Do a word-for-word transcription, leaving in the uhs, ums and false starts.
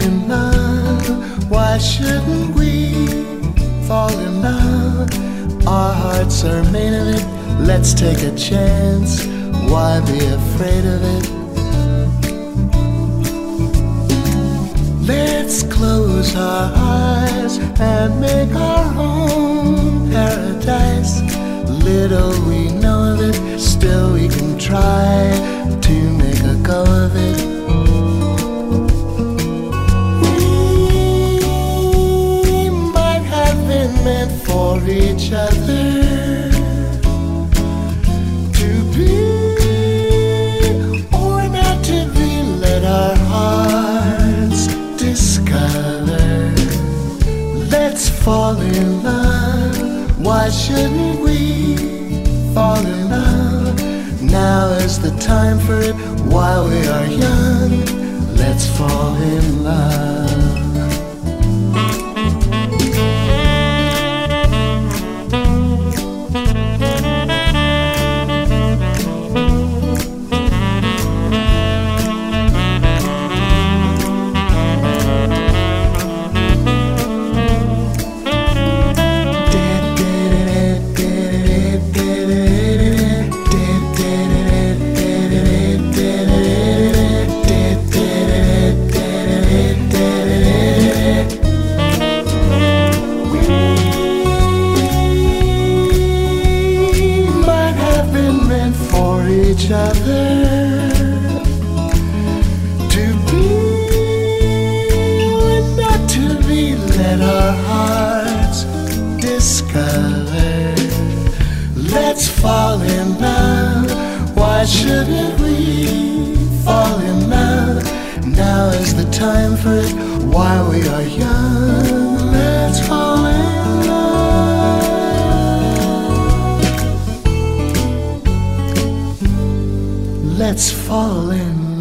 in love. Why shouldn't we fall in love? Our hearts are made of it. Let's take a chance. Why be afraid of it? Let's close our eyes and make our own paradise. Little we know of it, still we can try to make a go of it. We might have been meant for each other, to be or not to be. Let our hearts discover. Let's fall in love. Why shouldn't we fall in love? Now is the time for it. While we are young, let's fall in love. Each other, to be or not to be. Let our hearts discover. Let's fall in love. Why shouldn't we fall in love? Now is the time for it. While we are young, let's fall in love. Let's fall in love.